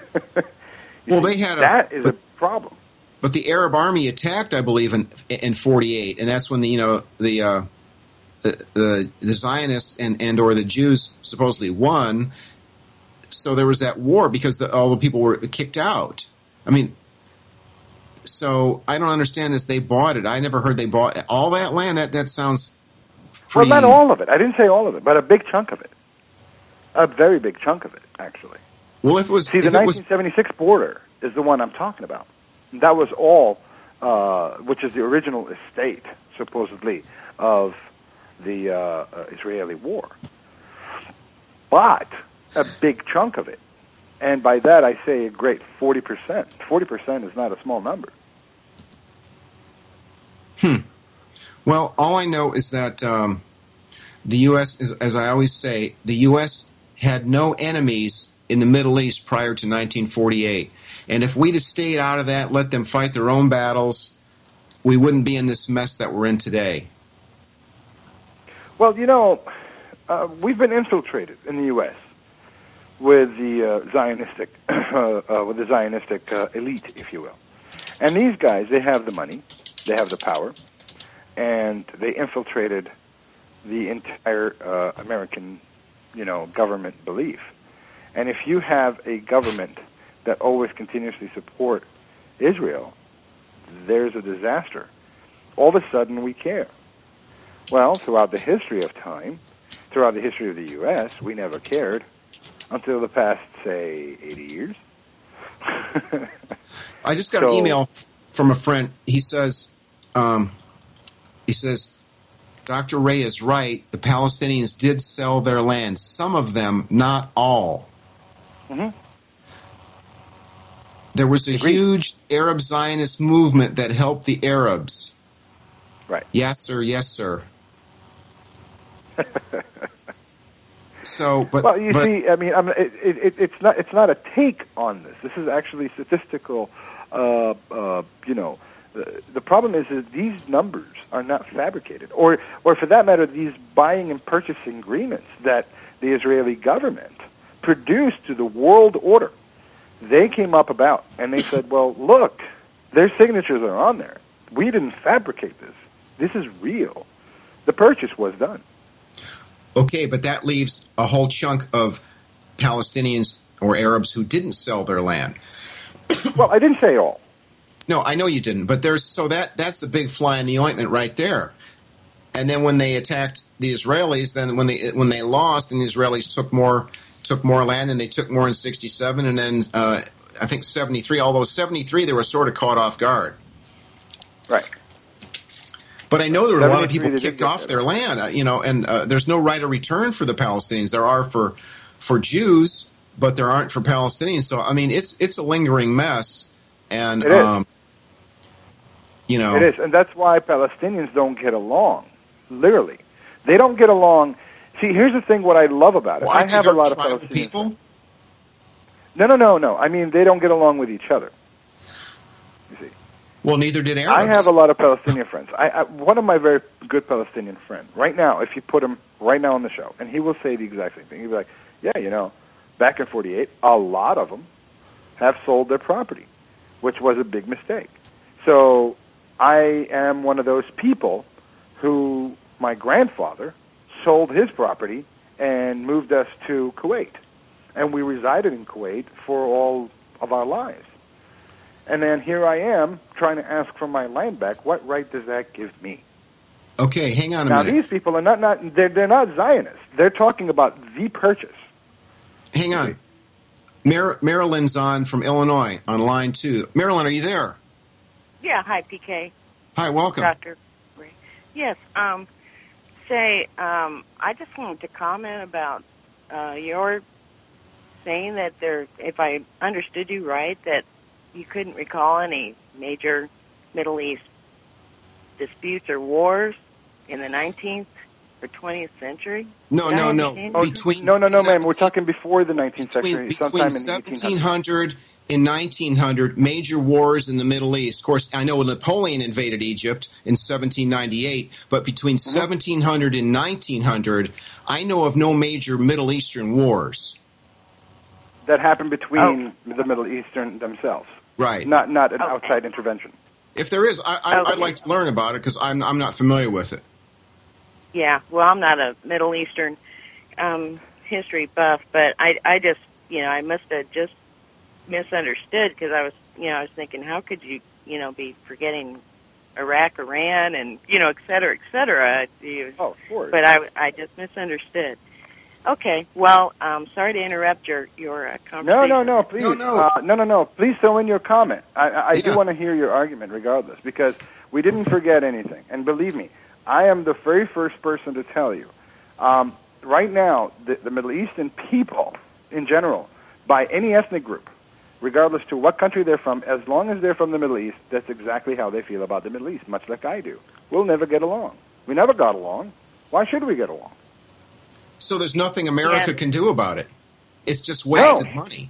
That is a problem. But the Arab army attacked, I believe, in 48, and that's when the Zionists and or the Jews supposedly won. So there was that war because all the people were kicked out. I mean, so I don't understand this. They bought it. I never heard they bought all that land. That sounds pretty... Well, not all of it. I didn't say all of it, but a big chunk of it. A very big chunk of it, actually. Well, if it was... See, the 1976 border is the one I'm talking about. That was all, which is the original estate, supposedly, of the Israeli war. But a big chunk of it. And by that I say a great 40%. 40% is not a small number. Well, all I know is that the U.S., as I always say, the U.S. had no enemies in the Middle East prior to 1948. And if we'd have stayed out of that, let them fight their own battles, we wouldn't be in this mess that we're in today. Well, we've been infiltrated in the U.S. with the Zionistic, elite, if you will. And these guys, they have the money, they have the power, and they infiltrated the entire American, government belief. And if you have a government that always continuously support Israel, there's a disaster. All of a sudden we care. Well, throughout the history of time, throughout the history of the U.S., we never cared until the past, say, 80 years. I just got an email from a friend. He says, Dr. Ray is right. The Palestinians did sell their land. Some of them, not all. Mm-hmm. There was a huge Arab Zionist movement that helped the Arabs. Right. Yes, sir. Yes, sir. So, well, you see, I mean, it's not a take on this. This is actually statistical. The problem is that these numbers are not fabricated, or for that matter, these buying and purchasing agreements that the Israeli government produced to the world order. They came up about, and they said, well, look, their signatures are on there. We didn't fabricate this. This is real. The purchase was done. Okay, but that leaves a whole chunk of Palestinians or Arabs who didn't sell their land. Well, I didn't say all. No, I know you didn't, but that's the big fly in the ointment right there. And then when they attacked the Israelis, then when they lost, and the Israelis took more land, and they took more in '67, and then I think '73. Although '73 they were sort of caught off guard. Right. But I know there were a lot of people they did kicked get off that. their land, and there's no right of return for the Palestinians. There are for Jews, but there aren't for Palestinians. So I mean, it's a lingering mess, and It is. It is, and that's why Palestinians don't get along. Literally, they don't get along. See, here's the thing: what I love about it, I have a lot of Palestinian people. No. I mean, they don't get along with each other. You see. Well, neither did Arabs. I have a lot of Palestinian friends. One of my very good Palestinian friends, right now, if you put him right now on the show, and he will say the exact same thing. He'll be like, yeah, back in '48, a lot of them have sold their property, which was a big mistake. So I am one of those people who, my grandfather sold his property and moved us to Kuwait. And we resided in Kuwait for all of our lives. And then here I am trying to ask for my land back. What right does that give me? Okay, hang on a minute. Now, these people are they're not Zionists. They're talking about the purchase. Hang on. Marilyn's on from Illinois on line 2. Marilyn, are you there? Yeah, hi, PK. Hi, welcome. Dr. Ray. Yes, I just wanted to comment about your saying that if I understood you right, that you couldn't recall any major Middle East disputes or wars in the 19th or 20th century? No. No, ma'am. We're talking before the 19th century. Between 1700 and 1900, major wars in the Middle East. Of course, I know Napoleon invaded Egypt in 1798, but between 1700 and 1900, I know of no major Middle Eastern wars. That happened between the Middle Eastern themselves. Right. Not an outside intervention. If there is, I'd like to learn about it because I'm not familiar with it. Yeah, well, I'm not a Middle Eastern history buff, but I just, I must have just misunderstood because I was thinking, how could you, be forgetting Iraq, Iran, and, et cetera, et cetera. Of course. But I just misunderstood. Okay, well, sorry to interrupt your conversation. No, please. No. Please throw in your comment. I do want to hear your argument regardless because we didn't forget anything. And believe me, I am the very first person to tell you. Right now, the Middle Eastern people in general, by any ethnic group, regardless to what country they're from, as long as they're from the Middle East, that's exactly how they feel about the Middle East, much like I do. We'll never get along. We never got along. Why should we get along? So there's nothing America can do about it. It's just wasted money.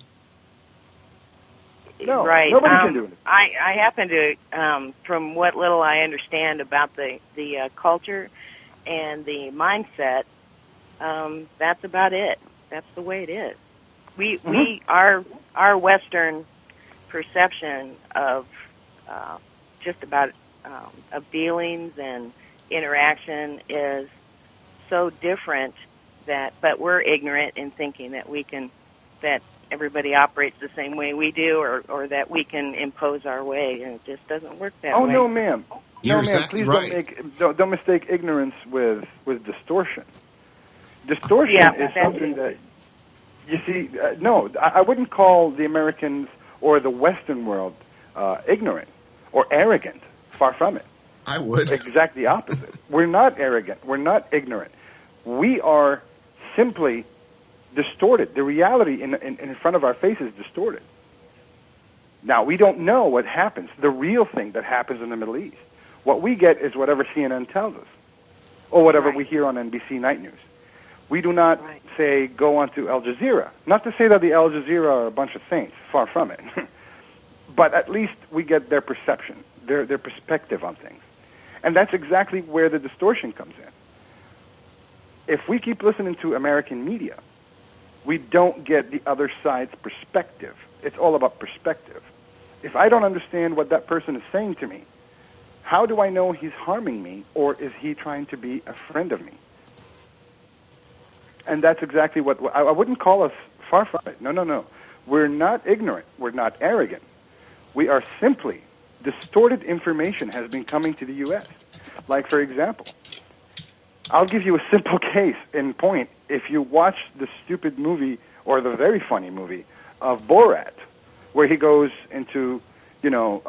No, right. Nobody can do it. I happen to, from what little I understand about the culture and the mindset, that's about it. That's the way it is. We our Western perception of just about of dealings and interaction is so different but we're ignorant in thinking that everybody operates the same way we do, or that we can impose our way, and it just doesn't work that way. Oh no, ma'am. You're exactly please right. Don't mistake ignorance with distortion. Distortion is something that you see. No, I wouldn't call the Americans or the Western world ignorant or arrogant. Far from it. I would. Exactly opposite. We're not arrogant. We're not ignorant. We are simply distorted. The reality in front of our face is distorted. Now, we don't know what happens, the real thing that happens in the Middle East. What we get is whatever CNN tells us, or whatever we hear on NBC Night News. We do not say, go on to Al Jazeera. Not to say that the Al Jazeera are a bunch of saints, far from it. But at least we get their perception, their perspective on things. And that's exactly where the distortion comes in. If we keep listening to American media, we don't get the other side's perspective. It's all about perspective. If I don't understand what that person is saying to me, how do I know he's harming me, or is he trying to be a friend of me? And that's exactly what I wouldn't call us far from it. No. We're not ignorant. We're not arrogant. We are simply distorted information has been coming to the U.S. Like, for example, I'll give you a simple case in point. If you watch the stupid movie or the very funny movie of Borat, where he goes into, he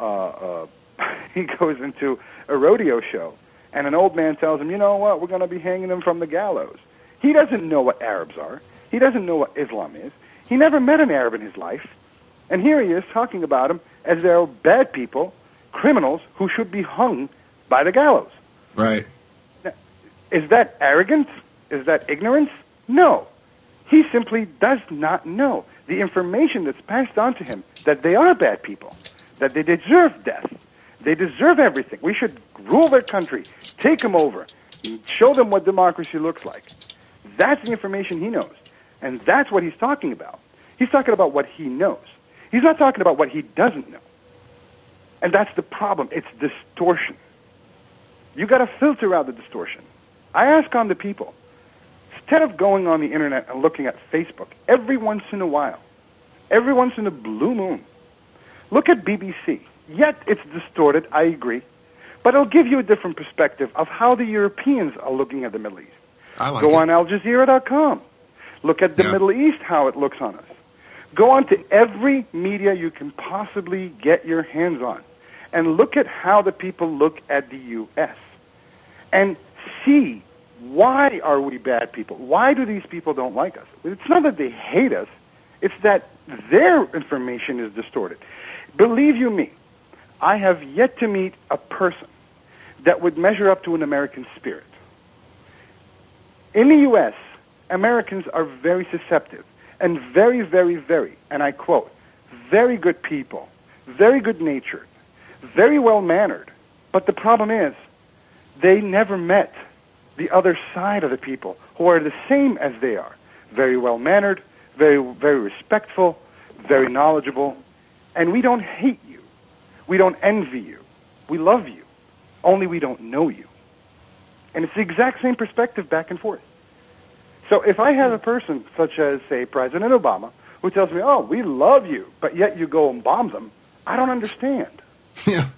goes into a rodeo show, and an old man tells him, you know what, we're going to be hanging him from the gallows. He doesn't know what Arabs are. He doesn't know what Islam is. He never met an Arab in his life. And here he is talking about them as they're bad people, criminals who should be hung by the gallows. Right. Now, is that arrogance? Is that ignorance? No. He simply does not know the information that's passed on to him, that they are bad people, that they deserve death. They deserve everything. We should rule their country, take them over, and show them what democracy looks like. That's the information he knows. And that's what he's talking about. He's talking about what he knows. He's not talking about what he doesn't know. And that's the problem. It's distortion. You got to filter out the distortion. I ask on the people, instead of going on the internet and looking at Facebook every once in a while, every once in a blue moon, look at BBC. Yet it's distorted, I agree, but it'll give you a different perspective of how the Europeans are looking at the Middle East. Go on AlJazeera.com. Look at the Middle East, how it looks on us. Go on to every media you can possibly get your hands on and look at how the people look at the U.S. and see, why are we bad people? Why do these people don't like us? It's not that they hate us. It's that their information is distorted. Believe you me, I have yet to meet a person that would measure up to an American spirit. In the U.S., Americans are very susceptible and very, very, very, and I quote, very good people, very good-natured, very well-mannered. But the problem is they never met the other side of the people who are the same as they are. Very well-mannered, very, very respectful, very knowledgeable. And we don't hate you. We don't envy you. We love you. Only we don't know you. And it's the exact same perspective back and forth. So if I have a person such as, say, President Obama, who tells me, oh, we love you, but yet you go and bomb them, I don't understand. Yeah.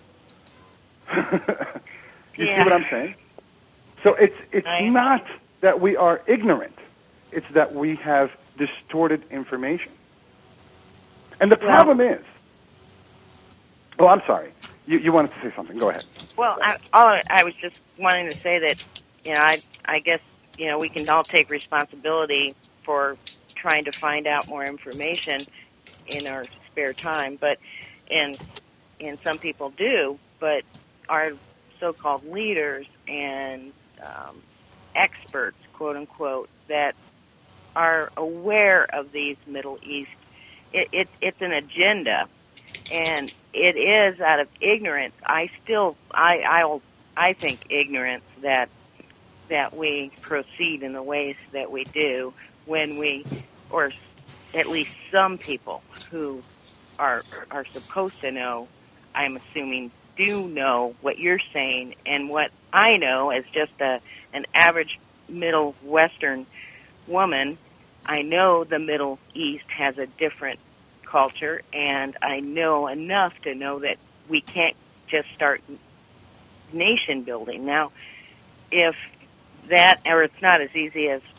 You see what I'm saying? So it's not that we are ignorant. It's that we have distorted information. And the problem is... Oh, I'm sorry. You wanted to say something. Go ahead. Well, I was just wanting to say that, I guess, we can all take responsibility for trying to find out more information in our spare time, and some people do, but our so-called leaders and experts, quote unquote, that are aware of these Middle East, it's an agenda, and it is out of ignorance. I think ignorance that we proceed in the ways that we do when we, or at least some people who are supposed to know, I'm assuming, do know what you're saying, and what I know as just an average Middle Western woman, I know the Middle East has a different culture, and I know enough to know that we can't just start nation building. Now, if that, or it's not as easy as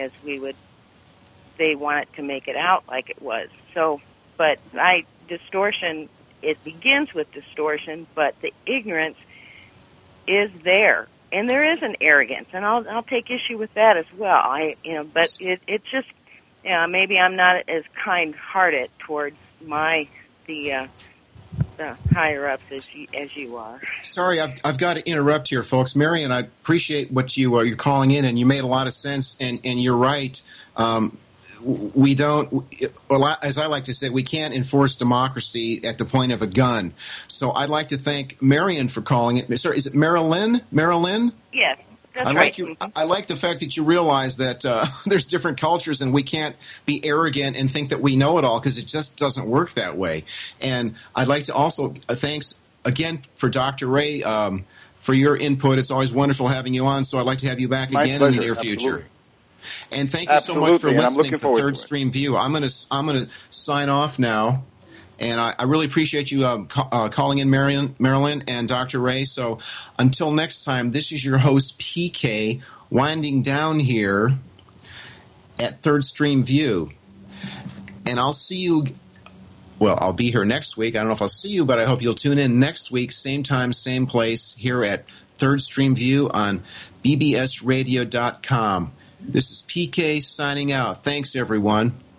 they want it to make it out like it was. So, but distortion, it begins with distortion, but the ignorance is there. And there is an arrogance, and I'll take issue with that as well. But it's just, maybe I'm not as kind-hearted towards the higher ups as you are. Sorry, I've got to interrupt here, folks. Marion, I appreciate what you're calling in, and you made a lot of sense, and you're right. We don't, as I like to say, we can't enforce democracy at the point of a gun. So I'd like to thank Marion for calling it. Sorry, is it Marilyn? Marilyn? Yes. That's right. Like I like the fact that you realize that there's different cultures, and we can't be arrogant and think that we know it all, because it just doesn't work that way. And I'd like to also thanks again for Dr. Ray for your input. It's always wonderful having you on. So I'd like to have you back again in the near future. And thank you so much for Absolutely, and I'm listening looking to forward Third to it. Stream View. I'm gonna sign off now, and I really appreciate you calling in, Marilyn and Dr. Ray. So until next time, this is your host PK, winding down here at Third Stream View, and I'll see you. Well, I'll be here next week. I don't know if I'll see you, but I hope you'll tune in next week, same time, same place, here at Third Stream View on bbsradio.com. This is PK signing out. Thanks, everyone.